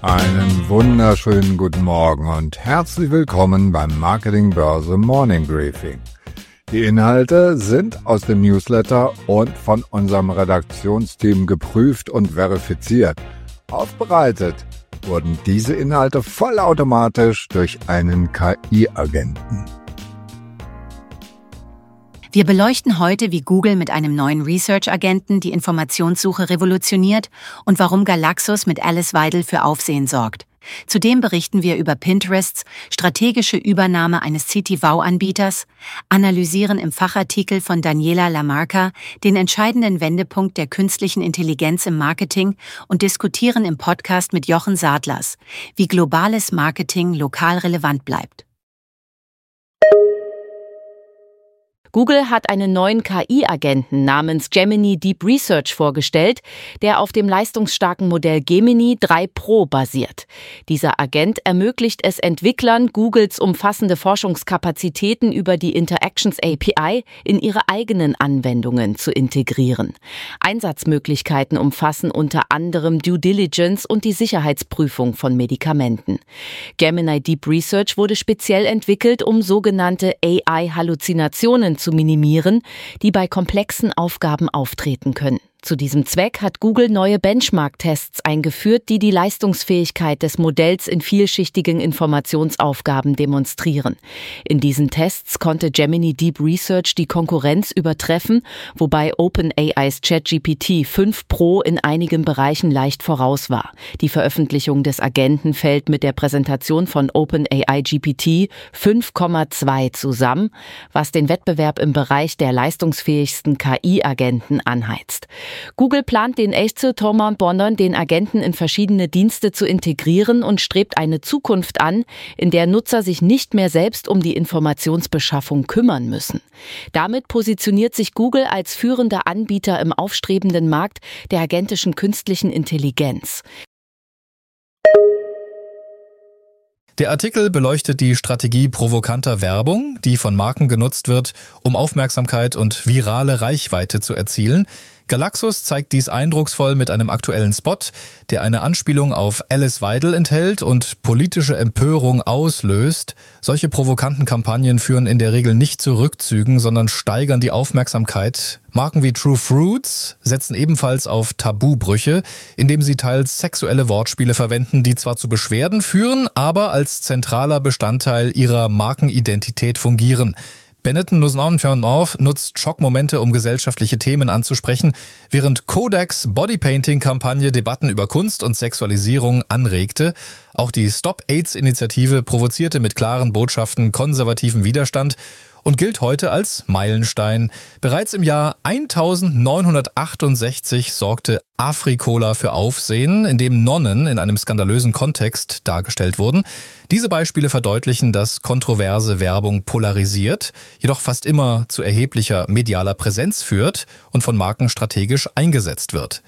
Einen wunderschönen guten Morgen und herzlich willkommen beim Marketingbörse Morning Briefing. Die Inhalte sind aus dem Newsletter und von unserem Redaktionsteam geprüft und verifiziert. Aufbereitet wurden diese Inhalte vollautomatisch durch einen KI-Agenten. Wir beleuchten heute, wie Google mit einem neuen Research-Agenten die Informationssuche revolutioniert und warum Galaxus mit Alice Weidel für Aufsehen sorgt. Zudem berichten wir über Pinterests strategische Übernahme eines CTV-Anbieters, analysieren im Fachartikel von Daniela Lamarca den entscheidenden Wendepunkt der künstlichen Intelligenz im Marketing und diskutieren im Podcast mit Jochen Sadlers, wie globales Marketing lokal relevant bleibt. Google hat einen neuen KI-Agenten namens Gemini Deep Research vorgestellt, der auf dem leistungsstarken Modell Gemini 3 Pro basiert. Dieser Agent ermöglicht es Entwicklern, Googles umfassende Forschungskapazitäten über die Interactions API in ihre eigenen Anwendungen zu integrieren. Einsatzmöglichkeiten umfassen unter anderem Due Diligence und die Sicherheitsprüfung von Medikamenten. Gemini Deep Research wurde speziell entwickelt, um sogenannte AI-Halluzinationen zu minimieren, die bei komplexen Aufgaben auftreten können. Zu diesem Zweck hat Google neue Benchmark-Tests eingeführt, die die Leistungsfähigkeit des Modells in vielschichtigen Informationsaufgaben demonstrieren. In diesen Tests konnte Gemini Deep Research die Konkurrenz übertreffen, wobei OpenAI's ChatGPT 5 Pro in einigen Bereichen leicht voraus war. Die Veröffentlichung des Agenten fällt mit der Präsentation von OpenAI GPT 5,2 zusammen, was den Wettbewerb im Bereich der leistungsfähigsten KI-Agenten anheizt. Google plant den den Agenten in verschiedene Dienste zu integrieren und strebt eine Zukunft an, in der Nutzer sich nicht mehr selbst um die Informationsbeschaffung kümmern müssen. Damit positioniert sich Google als führender Anbieter im aufstrebenden Markt der agentischen künstlichen Intelligenz. Der Artikel beleuchtet die Strategie provokanter Werbung, die von Marken genutzt wird, um Aufmerksamkeit und virale Reichweite zu erzielen. Galaxus zeigt dies eindrucksvoll mit einem aktuellen Spot, der eine Anspielung auf Alice Weidel enthält und politische Empörung auslöst. Solche provokanten Kampagnen führen in der Regel nicht zu Rückzügen, sondern steigern die Aufmerksamkeit. Marken wie True Fruits setzen ebenfalls auf Tabubrüche, indem sie teils sexuelle Wortspiele verwenden, die zwar zu Beschwerden führen, aber als zentraler Bestandteil ihrer Markenidentität fungieren. Benetton nutzt Schockmomente, um gesellschaftliche Themen anzusprechen, während Kodaks Bodypainting-Kampagne Debatten über Kunst und Sexualisierung anregte. Auch die Stop-AIDS-Initiative provozierte mit klaren Botschaften konservativen Widerstand und gilt heute als Meilenstein. Bereits im Jahr 1968 sorgte Afri-Cola für Aufsehen, in dem Nonnen in einem skandalösen Kontext dargestellt wurden. Diese Beispiele verdeutlichen, dass kontroverse Werbung polarisiert, jedoch fast immer zu erheblicher medialer Präsenz führt und von Marken strategisch eingesetzt wird.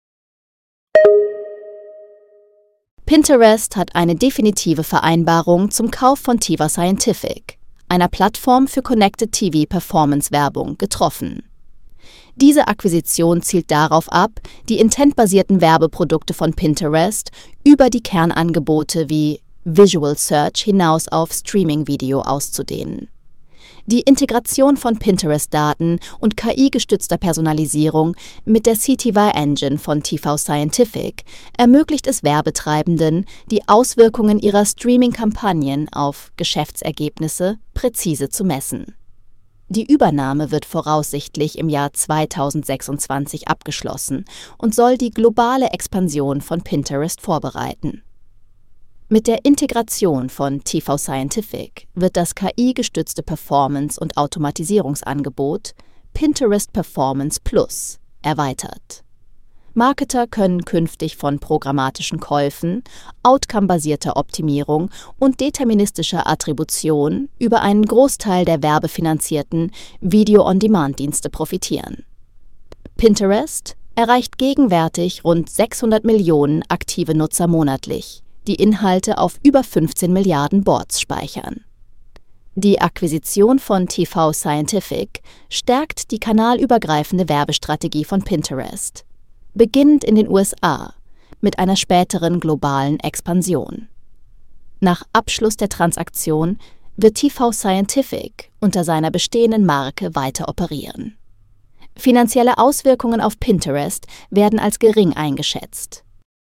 Pinterest hat eine definitive Vereinbarung zum Kauf von Tiva Scientific, einer Plattform für Connected TV Performance Werbung, getroffen. Diese Akquisition zielt darauf ab, die intentbasierten Werbeprodukte von Pinterest über die Kernangebote wie Visual Search hinaus auf Streaming-Video auszudehnen. Die Integration von Pinterest-Daten und KI-gestützter Personalisierung mit der CTV-Engine von TV Scientific ermöglicht es Werbetreibenden, die Auswirkungen ihrer Streaming-Kampagnen auf Geschäftsergebnisse präzise zu messen. Die Übernahme wird voraussichtlich im Jahr 2026 abgeschlossen und soll die globale Expansion von Pinterest vorbereiten. Mit der Integration von TV Scientific wird das KI-gestützte Performance- und Automatisierungsangebot Pinterest Performance Plus erweitert. Marketer können künftig von programmatischen Käufen, outcome-basierter Optimierung und deterministischer Attribution über einen Großteil der werbefinanzierten Video-on-Demand-Dienste profitieren. Pinterest erreicht gegenwärtig rund 600 Millionen aktive Nutzer monatlich, die Inhalte auf über 15 Milliarden Boards speichern. Die Akquisition von TV Scientific stärkt die kanalübergreifende Werbestrategie von Pinterest. Beginnend in den USA mit einer späteren globalen Expansion. Nach Abschluss der Transaktion wird TV Scientific unter seiner bestehenden Marke weiter operieren. Finanzielle Auswirkungen auf Pinterest werden als gering eingeschätzt.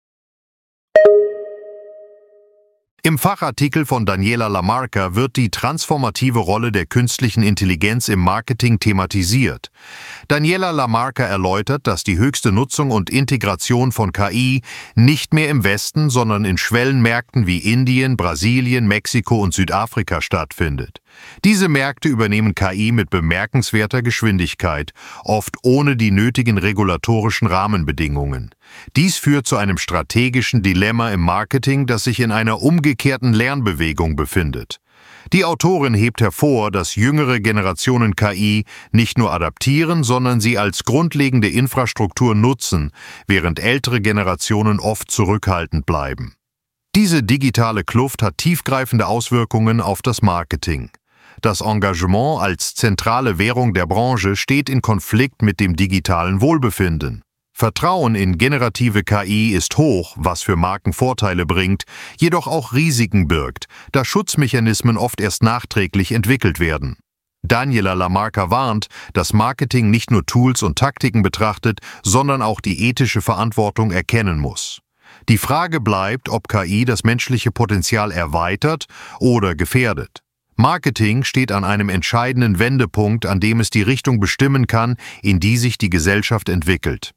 Im Fachartikel von Daniela Lamarca wird die transformative Rolle der künstlichen Intelligenz im Marketing thematisiert. Daniela Lamarca erläutert, dass die höchste Nutzung und Integration von KI nicht mehr im Westen, sondern in Schwellenmärkten wie Indien, Brasilien, Mexiko und Südafrika stattfindet. Diese Märkte übernehmen KI mit bemerkenswerter Geschwindigkeit, oft ohne die nötigen regulatorischen Rahmenbedingungen. Dies führt zu einem strategischen Dilemma im Marketing, das sich in einer umgekehrten Lernbewegung befindet. Die Autorin hebt hervor, dass jüngere Generationen KI nicht nur adaptieren, sondern sie als grundlegende Infrastruktur nutzen, während ältere Generationen oft zurückhaltend bleiben. Diese digitale Kluft hat tiefgreifende Auswirkungen auf das Marketing. Das Engagement als zentrale Währung der Branche steht in Konflikt mit dem digitalen Wohlbefinden. Vertrauen in generative KI ist hoch, was für Marken Vorteile bringt, jedoch auch Risiken birgt, da Schutzmechanismen oft erst nachträglich entwickelt werden. Daniela Lamarca warnt, dass Marketing nicht nur Tools und Taktiken betrachtet, sondern auch die ethische Verantwortung erkennen muss. Die Frage bleibt, ob KI das menschliche Potenzial erweitert oder gefährdet. Marketing steht an einem entscheidenden Wendepunkt, an dem es die Richtung bestimmen kann, in die sich die Gesellschaft entwickelt.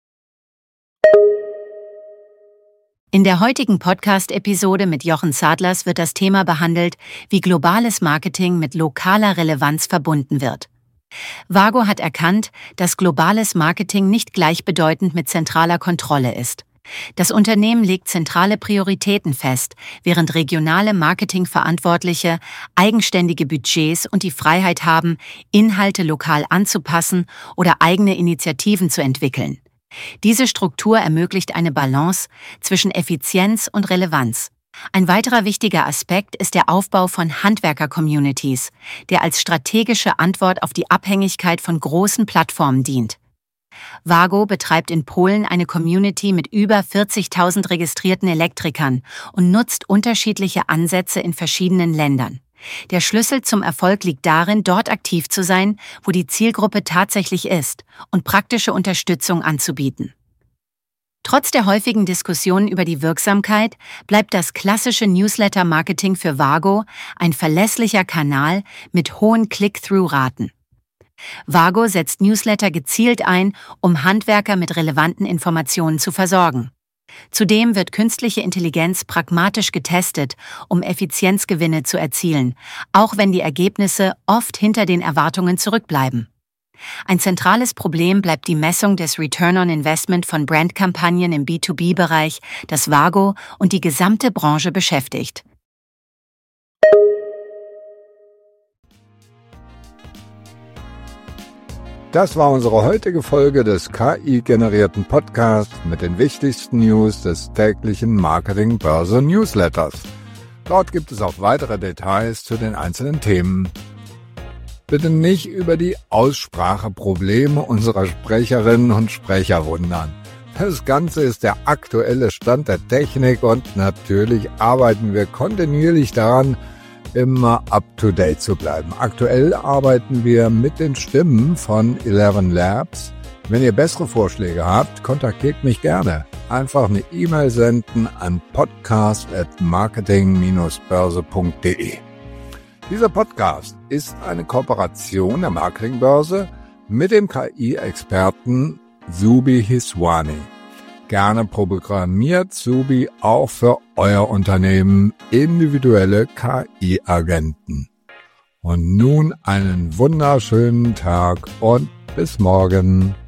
In der heutigen Podcast-Episode mit Jochen Sadlers wird das Thema behandelt, wie globales Marketing mit lokaler Relevanz verbunden wird. Vago hat erkannt, dass globales Marketing nicht gleichbedeutend mit zentraler Kontrolle ist. Das Unternehmen legt zentrale Prioritäten fest, während regionale Marketingverantwortliche eigenständige Budgets und die Freiheit haben, Inhalte lokal anzupassen oder eigene Initiativen zu entwickeln. Diese Struktur ermöglicht eine Balance zwischen Effizienz und Relevanz. Ein weiterer wichtiger Aspekt ist der Aufbau von Handwerker-Communities, der als strategische Antwort auf die Abhängigkeit von großen Plattformen dient. Vago betreibt in Polen eine Community mit über 40.000 registrierten Elektrikern und nutzt unterschiedliche Ansätze in verschiedenen Ländern. Der Schlüssel zum Erfolg liegt darin, dort aktiv zu sein, wo die Zielgruppe tatsächlich ist und praktische Unterstützung anzubieten. Trotz der häufigen Diskussionen über die Wirksamkeit bleibt das klassische Newsletter-Marketing für Vago ein verlässlicher Kanal mit hohen Click-Through-Raten. Vago setzt Newsletter gezielt ein, um Handwerker mit relevanten Informationen zu versorgen. Zudem wird künstliche Intelligenz pragmatisch getestet, um Effizienzgewinne zu erzielen, auch wenn die Ergebnisse oft hinter den Erwartungen zurückbleiben. Ein zentrales Problem bleibt die Messung des Return on Investment von Brandkampagnen im B2B-Bereich, das Vago und die gesamte Branche beschäftigt. Das war unsere heutige Folge des KI-generierten Podcasts mit den wichtigsten News des täglichen Marketing-Börse-Newsletters. Dort gibt es auch weitere Details zu den einzelnen Themen. Bitte nicht über die Ausspracheprobleme unserer Sprecherinnen und Sprecher wundern. Das Ganze ist der aktuelle Stand der Technik und natürlich arbeiten wir kontinuierlich daran, immer up-to-date zu bleiben. Aktuell arbeiten wir mit den Stimmen von 11 Labs. Wenn ihr bessere Vorschläge habt, kontaktiert mich gerne. Einfach eine E-Mail senden an podcast@marketing-börse.de. Dieser Podcast ist eine Kooperation der Marketingbörse mit dem KI-Experten Zubi Hiswani. Gerne programmiert Zubi auch für euer Unternehmen individuelle KI-Agenten. Und nun einen wunderschönen Tag und bis morgen.